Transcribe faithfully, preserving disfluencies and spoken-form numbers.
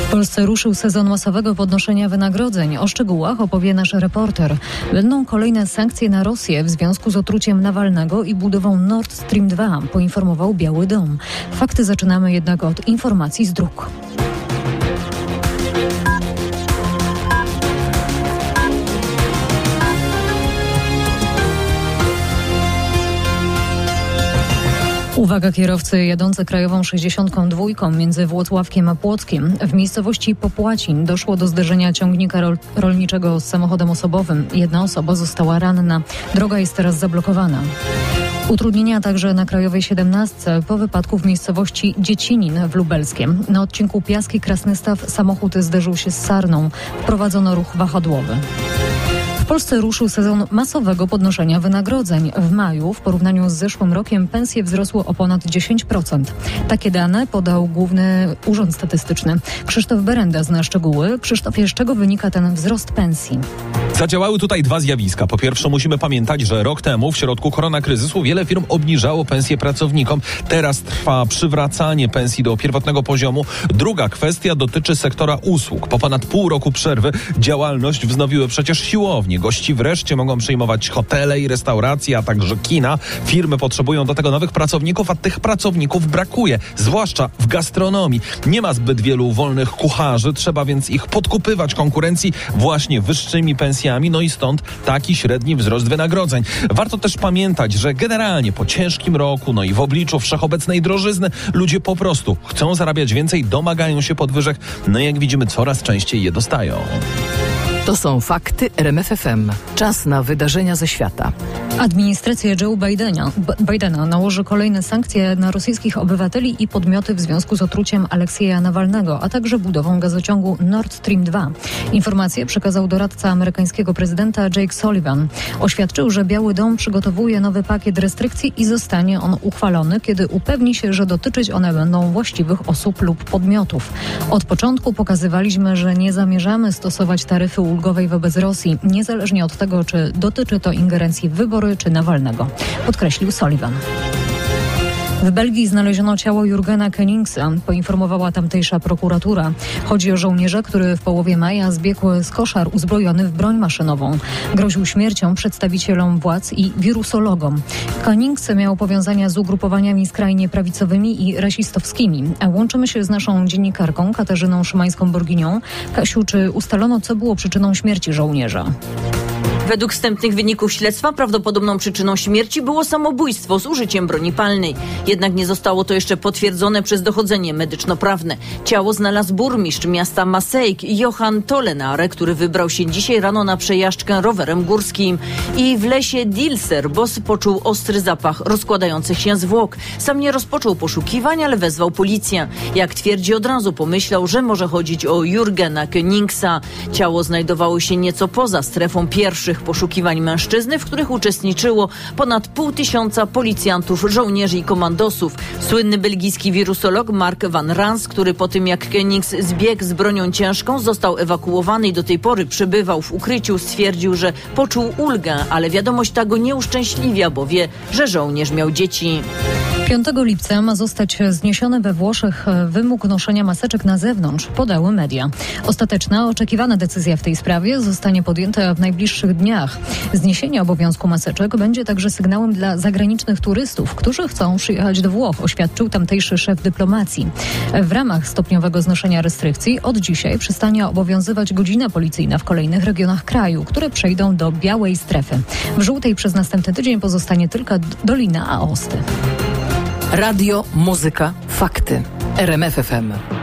W Polsce ruszył sezon masowego podnoszenia wynagrodzeń. O szczegółach opowie nasz reporter. Będą kolejne sankcje na Rosję w związku z otruciem Nawalnego i budową Nord Stream dwa, poinformował Biały Dom. Fakty zaczynamy jednak od informacji z dróg. Uwaga, kierowcy jadący krajową sześćdziesiątką dwójką między Włocławkiem a Płockiem. W miejscowości Popłacin doszło do zderzenia ciągnika rol- rolniczego z samochodem osobowym. Jedna osoba została ranna. Droga jest teraz zablokowana. Utrudnienia także na krajowej siedemnastce po wypadku w miejscowości Dziecinin w Lubelskiem. Na odcinku Piaski-Krasnystaw samochód zderzył się z sarną. Wprowadzono ruch wahadłowy. W Polsce ruszył sezon masowego podnoszenia wynagrodzeń. W maju w porównaniu z zeszłym rokiem pensje wzrosły o ponad dziesięć procent. Takie dane podał Główny Urząd Statystyczny. Krzysztof Berenda zna szczegóły. Krzysztofie, z czego wynika ten wzrost pensji? Zadziałały tutaj dwa zjawiska. Po pierwsze, musimy pamiętać, że rok temu w środku koronakryzysu wiele firm obniżało pensje pracownikom. Teraz trwa przywracanie pensji do pierwotnego poziomu. Druga kwestia dotyczy sektora usług. Po ponad pół roku przerwy działalność wznowiły przecież siłownie. Gości wreszcie mogą przyjmować hotele i restauracje, a także kina. Firmy potrzebują do tego nowych pracowników, a tych pracowników brakuje, zwłaszcza w gastronomii. Nie ma zbyt wielu wolnych kucharzy, trzeba więc ich podkupywać konkurencji właśnie wyższymi pensjami, no i stąd taki średni wzrost wynagrodzeń. Warto też pamiętać, że generalnie po ciężkim roku, no i w obliczu wszechobecnej drożyzny, ludzie po prostu chcą zarabiać więcej, domagają się podwyżek, no i jak widzimy, coraz częściej je dostają. To są fakty R M F F M. Czas na wydarzenia ze świata. Administracja Joe Bidena, Bidena nałoży kolejne sankcje na rosyjskich obywateli i podmioty w związku z otruciem Aleksieja Nawalnego, a także budową gazociągu Nord Stream dwa. Informację przekazał doradca amerykańskiego prezydenta Jake Sullivan. Oświadczył, że Biały Dom przygotowuje nowy pakiet restrykcji i zostanie on uchwalony, kiedy upewni się, że dotyczyć one będą właściwych osób lub podmiotów. Od początku pokazywaliśmy, że nie zamierzamy stosować taryfy ulgowej wobec Rosji, niezależnie od tego, czy dotyczy to ingerencji w wybory, czy Nawalnego, podkreślił Sullivan. W Belgii znaleziono ciało Jurgena Kenningsa, poinformowała tamtejsza prokuratura. Chodzi o żołnierza, który w połowie maja zbiegł z koszar uzbrojony w broń maszynową. Groził śmiercią przedstawicielom władz i wirusologom. Kennings miał powiązania z ugrupowaniami skrajnie prawicowymi i rasistowskimi. A łączymy się z naszą dziennikarką Katarzyną Szymańską-Borginią. Kasiu, czy ustalono, co było przyczyną śmierci żołnierza? Według wstępnych wyników śledztwa prawdopodobną przyczyną śmierci było samobójstwo z użyciem broni palnej. Jednak nie zostało to jeszcze potwierdzone przez dochodzenie medyczno-prawne. Ciało znalazł burmistrz miasta Maaseik, Johan Tolenare, który wybrał się dzisiaj rano na przejażdżkę rowerem górskim. I w lesie Dilser boss poczuł ostry zapach rozkładających się zwłok. Sam nie rozpoczął poszukiwań, ale wezwał policję. Jak twierdzi, od razu pomyślał, że może chodzić o Jurgena Kenningsa. Ciało znajdowało się nieco poza strefą pierwszych poszukiwań mężczyzny, w których uczestniczyło ponad pół tysiąca policjantów, żołnierzy i komandosów. Słynny belgijski wirusolog Mark van Rans, który po tym jak Kennings zbiegł z bronią ciężką, został ewakuowany i do tej pory przebywał w ukryciu, stwierdził, że poczuł ulgę, ale wiadomość ta go nie uszczęśliwia, bo wie, że żołnierz miał dzieci. piątego lipca ma zostać zniesiony we Włoszech wymóg noszenia maseczek na zewnątrz, podały media. Ostateczna, oczekiwana decyzja w tej sprawie zostanie podjęta w najbliższych dniach. Zniesienie obowiązku maseczek będzie także sygnałem dla zagranicznych turystów, którzy chcą przyjechać do Włoch, oświadczył tamtejszy szef dyplomacji. W ramach stopniowego znoszenia restrykcji od dzisiaj przestanie obowiązywać godzina policyjna w kolejnych regionach kraju, które przejdą do białej strefy. W żółtej przez następny tydzień pozostanie tylko Dolina Aosty. Radio, muzyka, fakty. R M F F M.